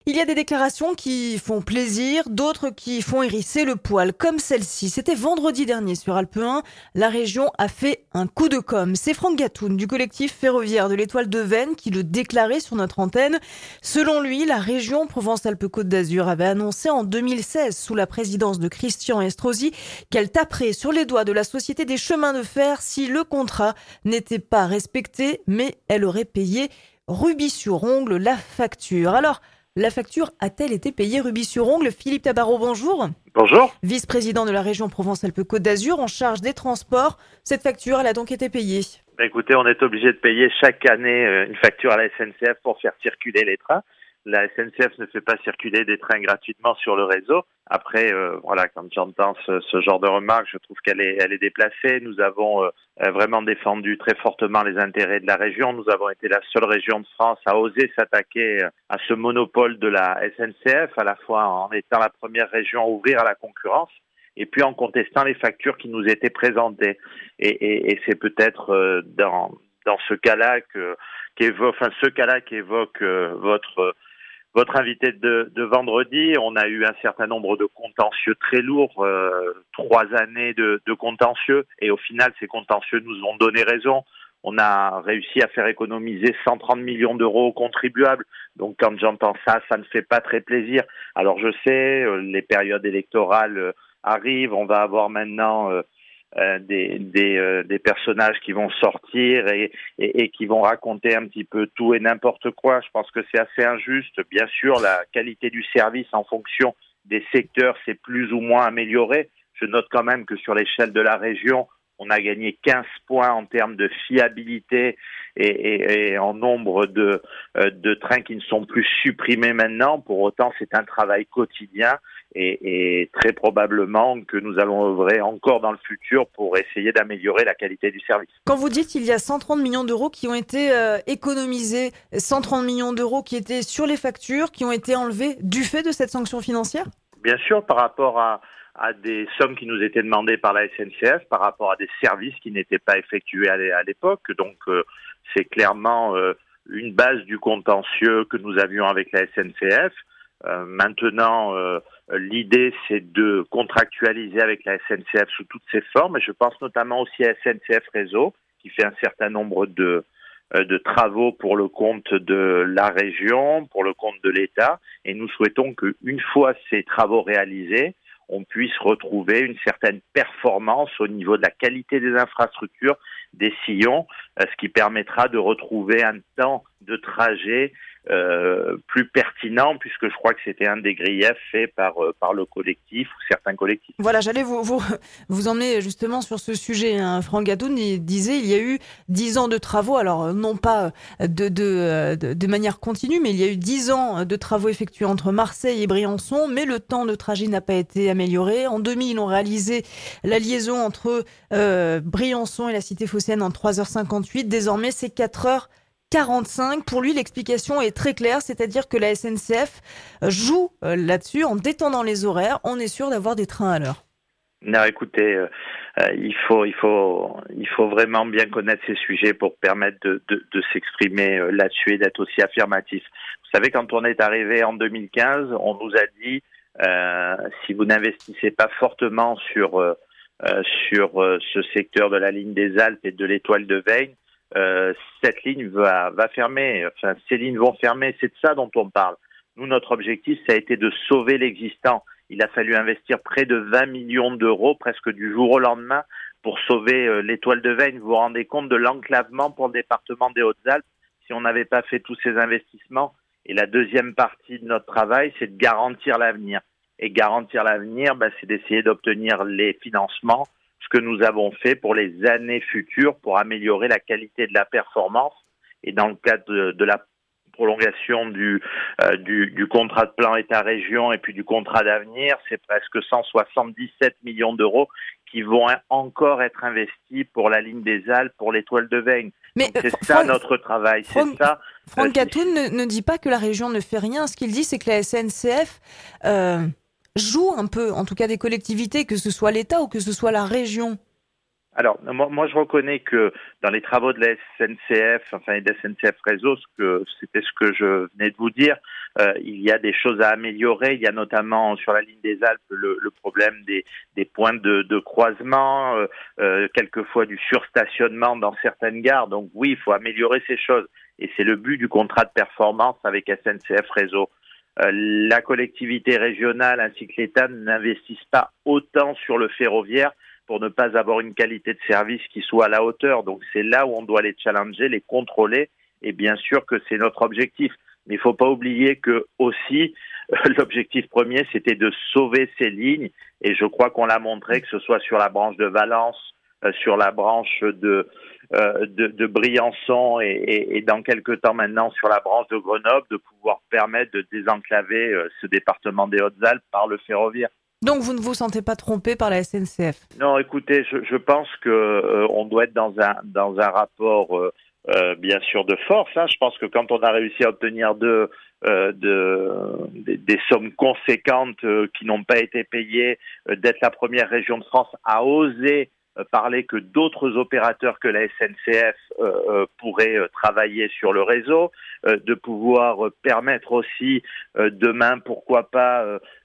Il y a des déclarations qui font plaisir, d'autres qui font hérisser le poil, comme celle-ci. C'était vendredi dernier sur Alpe 1. La région a fait un coup de com'. C'est Franck Gatoun du collectif ferroviaire de l'Étoile de Veynes qui le déclarait sur notre antenne. Selon lui, la région Provence-Alpes-Côte d'Azur avait annoncé en 2016, sous la présidence de Christian Estrosi, qu'elle taperait sur les doigts de la Société des chemins de fer si le contrat n'était pas respecté, mais elle aurait payé rubis-sur-ongle la facture. Alors, la facture a-t-elle été payée rubis-sur-ongle? Philippe Tabarot, bonjour. Bonjour. Vice-président de la région Provence-Alpes-Côte d'Azur en charge des transports. Cette facture, elle a donc été payée. Écoutez, on est obligé de payer chaque année une facture à la SNCF pour faire circuler les trains. La SNCF ne fait pas circuler des trains gratuitement sur le réseau. Après, voilà, quand j'entends ce genre de remarques, je trouve qu'elle est déplacée. Nous avons vraiment défendu très fortement les intérêts de la région. Nous avons été la seule région de France à oser s'attaquer à ce monopole de la SNCF, à la fois en étant la première région à ouvrir à la concurrence et puis en contestant les factures qui nous étaient présentées. Et c'est peut-être dans ce cas-là qu'évoque votre invité de vendredi. On a eu un certain nombre de contentieux très lourds, 3 années de contentieux, et au final, ces contentieux nous ont donné raison. On a réussi à faire économiser 130 millions d'euros aux contribuables. Donc quand j'entends ça, ça ne fait pas très plaisir. Alors je sais, les périodes électorales arrivent, on va avoir maintenant des personnages qui vont sortir et qui vont raconter un petit peu tout et n'importe quoi. Je pense que c'est assez injuste. Bien sûr, la qualité du service en fonction des secteurs s'est plus ou moins améliorée. Je note quand même que sur l'échelle de la région, on a gagné 15 points en termes de fiabilité et en nombre de trains qui ne sont plus supprimés maintenant. Pour autant, c'est un travail quotidien et très probablement que nous allons œuvrer encore dans le futur pour essayer d'améliorer la qualité du service. Quand vous dites qu'il y a 130 millions d'euros qui ont été économisés, 130 millions d'euros qui étaient sur les factures, qui ont été enlevés du fait de cette sanction financière? Bien sûr, par rapport à des sommes qui nous étaient demandées par la SNCF, par rapport à des services qui n'étaient pas effectués à l'époque. Donc, c'est clairement une base du contentieux que nous avions avec la SNCF. Maintenant, l'idée, c'est de contractualiser avec la SNCF sous toutes ses formes. Et je pense notamment aussi à SNCF Réseau, qui fait un certain nombre de travaux pour le compte de la région, pour le compte de l'État. Et nous souhaitons qu'une fois ces travaux réalisés, on puisse retrouver une certaine performance au niveau de la qualité des infrastructures, des sillons, ce qui permettra de retrouver un temps de trajet plus pertinent, puisque je crois que c'était un des griefs faits par le collectif ou certains collectifs. Voilà, j'allais vous emmener justement sur ce sujet. Franck Gatoun disait il y a eu 10 ans de travaux, alors non pas de manière continue, mais il y a eu 10 ans de travaux effectués entre Marseille et Briançon, mais le temps de trajet n'a pas été amélioré. En 2000, on réalisait la liaison entre Briançon et la cité phocéenne en 3h58. Désormais, c'est 4h45. Pour lui, l'explication est très claire, c'est-à-dire que la SNCF joue là-dessus en détendant les horaires. On est sûr d'avoir des trains à l'heure. Non, écoutez, il faut vraiment bien connaître ces sujets pour permettre de s'exprimer là-dessus et d'être aussi affirmatif. Vous savez, quand on est arrivé en 2015, on nous a dit si vous n'investissez pas fortement sur ce secteur de la ligne des Alpes et de l'Étoile de Veynes, cette ligne va fermer. Enfin, ces lignes vont fermer. C'est de ça dont on parle. Nous, notre objectif, ça a été de sauver l'existant. Il a fallu investir près de 20 millions d'euros, presque du jour au lendemain, pour sauver l'Étoile de Veynes. Vous vous rendez compte de l'enclavement pour le département des Hautes-Alpes si on n'avait pas fait tous ces investissements. Et la deuxième partie de notre travail, c'est de garantir l'avenir. Et garantir l'avenir, c'est d'essayer d'obtenir les financements, ce que nous avons fait pour les années futures pour améliorer la qualité de la performance. Et dans le cadre de la prolongation du contrat de plan État-région et puis du contrat d'avenir, c'est presque 177 millions d'euros qui vont encore être investis pour la ligne des Alpes, pour l'Étoile de Veynes. Mais c'est ça notre travail. Franck Gatoun ne dit pas que la région ne fait rien. Ce qu'il dit, c'est que la SNCF joue un peu, en tout cas des collectivités, que ce soit l'État ou que ce soit la région. Alors, moi, je reconnais que dans les travaux de la SNCF, enfin, et de SNCF Réseau, c'était ce que je venais de vous dire, il y a des choses à améliorer. Il y a notamment sur la ligne des Alpes le problème des points de croisement, quelquefois du surstationnement dans certaines gares. Donc oui, il faut améliorer ces choses. Et c'est le but du contrat de performance avec SNCF Réseau. La collectivité régionale ainsi que l'État n'investissent pas autant sur le ferroviaire pour ne pas avoir une qualité de service qui soit à la hauteur. Donc c'est là où on doit les challenger, les contrôler, et bien sûr que c'est notre objectif. Mais il ne faut pas oublier que aussi l'objectif premier, c'était de sauver ces lignes, et je crois qu'on l'a montré, que ce soit sur la branche de Valence, sur la branche de Briançon et dans quelques temps maintenant sur la branche de Grenoble, de pouvoir permettre de désenclaver ce département des Hautes-Alpes par le ferroviaire. Donc vous ne vous sentez pas trompé par la SNCF? Non, écoutez, je pense que on doit être dans un rapport bien sûr de force. Je pense que quand on a réussi à obtenir des sommes conséquentes qui n'ont pas été payées, d'être la première région de France à oser parler que d'autres opérateurs que la SNCF pourraient travailler sur le réseau, de pouvoir permettre aussi demain, pourquoi pas,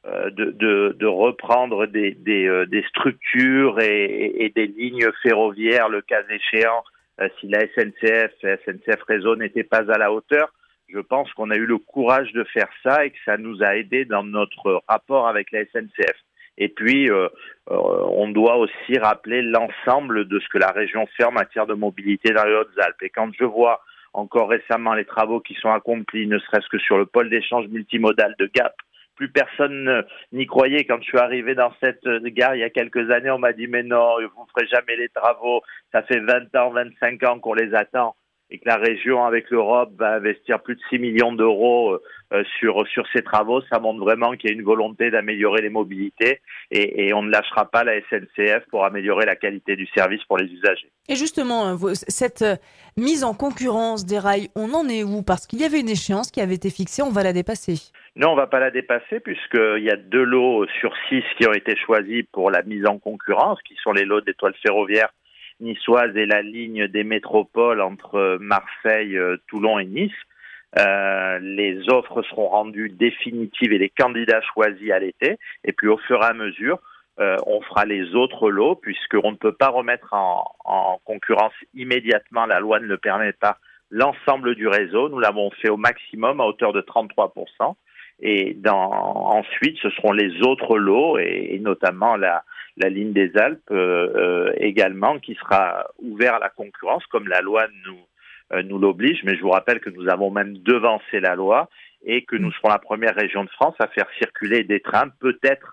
de reprendre des structures et des lignes ferroviaires, le cas échéant, si la SNCF Réseau n'était pas à la hauteur. Je pense qu'on a eu le courage de faire ça et que ça nous a aidés dans notre rapport avec la SNCF. Et puis, on doit aussi rappeler l'ensemble de ce que la région fait en matière de mobilité dans les Hautes-Alpes. Et quand je vois encore récemment les travaux qui sont accomplis, ne serait-ce que sur le pôle d'échange multimodal de Gap, plus personne n'y croyait. Quand je suis arrivé dans cette gare il y a quelques années, on m'a dit « Mais non, vous ne ferez jamais les travaux, ça fait 20 ans, 25 ans qu'on les attend ». Et que la région, avec l'Europe, va investir plus de 6 millions d'euros sur ces travaux. Ça montre vraiment qu'il y a une volonté d'améliorer les mobilités et on ne lâchera pas la SNCF pour améliorer la qualité du service pour les usagers. Et justement, cette mise en concurrence des rails, on en est où? Parce qu'il y avait une échéance qui avait été fixée, on va la dépasser. Non, on ne va pas la dépasser puisqu'il y a 2 lots sur 6 qui ont été choisis pour la mise en concurrence, qui sont les lots d'étoiles ferroviaires niçoise et la ligne des métropoles entre Marseille, Toulon et Nice. Les offres seront rendues définitives et les candidats choisis à l'été. Et puis au fur et à mesure, on fera les autres lots puisqu'on ne peut pas remettre en concurrence immédiatement. La loi ne le permet pas. L'ensemble du réseau, nous l'avons fait au maximum à hauteur de 33%. Et ensuite, ce seront les autres lots et notamment la ligne des Alpes également qui sera ouvert à la concurrence comme la loi nous l'oblige. Mais je vous rappelle que nous avons même devancé la loi et que nous serons la première région de France à faire circuler des trains peut-être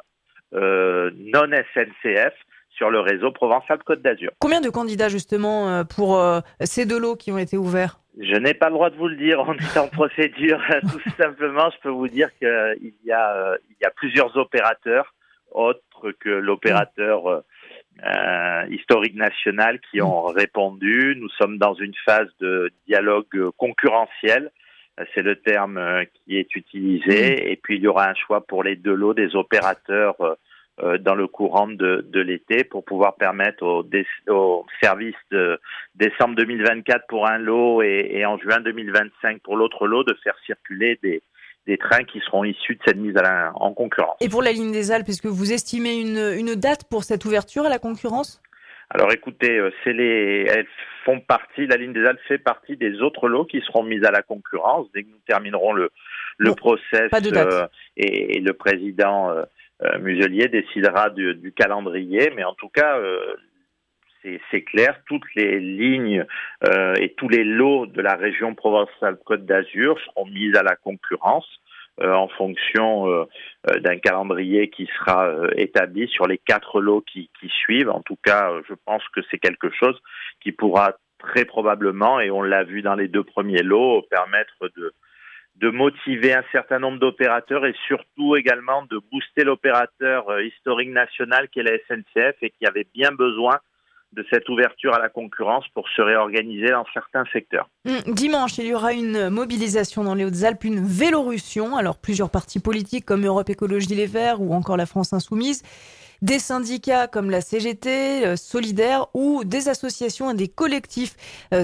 non SNCF sur le réseau Provence-Alpes-Côte d'Azur. Combien de candidats justement pour ces 2 lots qui ont été ouverts? Je n'ai pas le droit de vous le dire, on est en procédure. Tout simplement, je peux vous dire qu'il y a plusieurs opérateurs autres que l'opérateur historique national qui ont répondu. Nous sommes dans une phase de dialogue concurrentiel, c'est le terme qui est utilisé, et puis il y aura un choix pour les 2 lots des opérateurs dans le courant de l'été pour pouvoir permettre au service de décembre 2024 pour un lot et en juin 2025 pour l'autre lot de faire circuler des trains qui seront issus de cette mise en concurrence. Et pour la ligne des Alpes, est-ce que vous estimez une date pour cette ouverture à la concurrence? Alors écoutez, elles font partie, la ligne des Alpes fait partie des autres lots qui seront mis à la concurrence dès que nous terminerons le process et le président Muselier décidera du calendrier, mais en tout cas, c'est clair, toutes les lignes et tous les lots de la région Provence-Alpes-Côte d'Azur seront mis à la concurrence en fonction d'un calendrier qui sera établi sur les 4 lots qui suivent. En tout cas, je pense que c'est quelque chose qui pourra très probablement, et on l'a vu dans les 2 premiers lots, permettre de motiver un certain nombre d'opérateurs et surtout également de booster l'opérateur historique national qui est la SNCF et qui avait bien besoin de cette ouverture à la concurrence pour se réorganiser dans certains secteurs. Dimanche, il y aura une mobilisation dans les Hautes-Alpes, une Vélorussion. Alors plusieurs partis politiques comme Europe Écologie Les Verts ou encore la France Insoumise Des syndicats comme la CGT, Solidaire ou des associations et des collectifs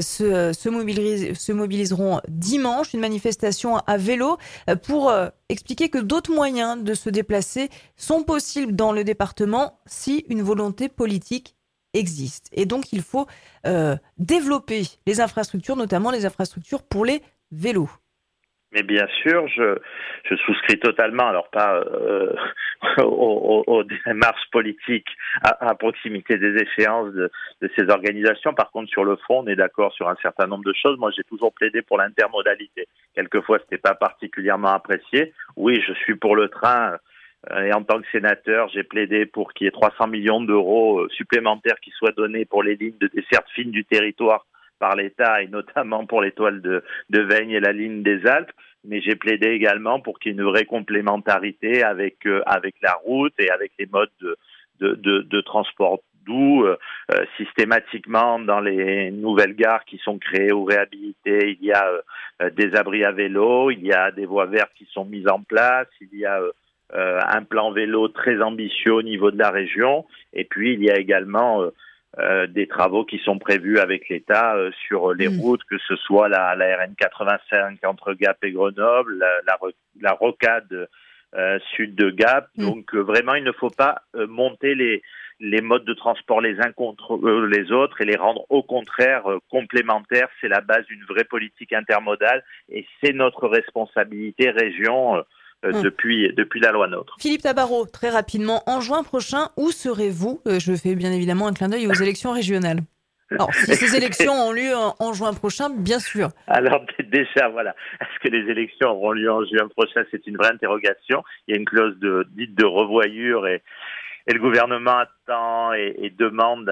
se mobiliseront dimanche. Une manifestation à vélo pour expliquer que d'autres moyens de se déplacer sont possibles dans le département si une volonté politique existe. Et donc, il faut développer les infrastructures, notamment les infrastructures pour les vélos. Mais bien sûr, je souscris totalement, alors pas aux démarches politiques à proximité des échéances de ces organisations. Par contre, sur le fond, on est d'accord sur un certain nombre de choses. Moi, j'ai toujours plaidé pour l'intermodalité. Quelquefois, c'était pas particulièrement apprécié. Oui, je suis pour le train. Et en tant que sénateur, j'ai plaidé pour qu'il y ait 300 millions d'euros supplémentaires qui soient donnés pour les lignes de desserte fine du territoire par l'État et notamment pour l'étoile de Veynes et la ligne des Alpes. Mais j'ai plaidé également pour qu'il y ait une vraie complémentarité avec la route et avec les modes de transport doux. Systématiquement, dans les nouvelles gares qui sont créées ou réhabilitées, il y a des abris à vélo, il y a des voies vertes qui sont mises en place, il y a un plan vélo très ambitieux au niveau de la région, et puis il y a également des travaux qui sont prévus avec l'État sur les routes, que ce soit la RN 85 entre Gap et Grenoble, la rocade sud de Gap. Donc vraiment, il ne faut pas monter les modes de transport les uns contre les autres et les rendre au contraire complémentaires. C'est la base d'une vraie politique intermodale et c'est notre responsabilité région depuis la loi NOTRe. Philippe Tabarot, très rapidement, en juin prochain, où serez-vous ? Je fais bien évidemment un clin d'œil aux élections régionales. Alors, si ces élections ont lieu en juin prochain, bien sûr. Alors déjà, voilà, est-ce que les élections auront lieu en juin prochain ? C'est une vraie interrogation. Il y a une clause dite de revoyure et le gouvernement attend et demande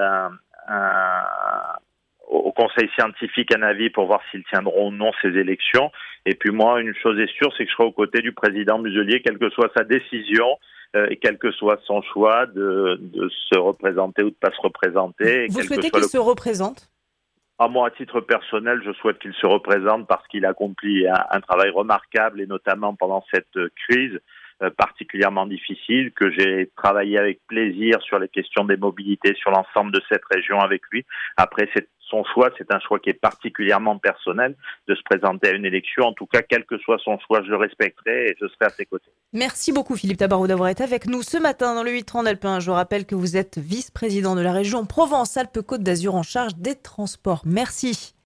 au Conseil scientifique un avis pour voir s'ils tiendront ou non ces élections. Et puis moi, une chose est sûre, c'est que je serai aux côtés du président Muselier, quelle que soit sa décision et quel que soit son choix de se représenter ou de ne pas se représenter. Vous souhaitez qu'il se représente ? Moi, à titre personnel, je souhaite qu'il se représente parce qu'il accomplit un travail remarquable et notamment pendant cette crise particulièrement difficile, que j'ai travaillé avec plaisir sur les questions des mobilités sur l'ensemble de cette région avec lui. Après, son choix, c'est un choix qui est particulièrement personnel de se présenter à une élection. En tout cas, quel que soit son choix, je le respecterai et je serai à ses côtés. Merci beaucoup Philippe Tabarot d'avoir été avec nous ce matin dans le 8-30 d'Alpin. Je rappelle que vous êtes vice-président de la région Provence-Alpes-Côte d'Azur en charge des transports. Merci.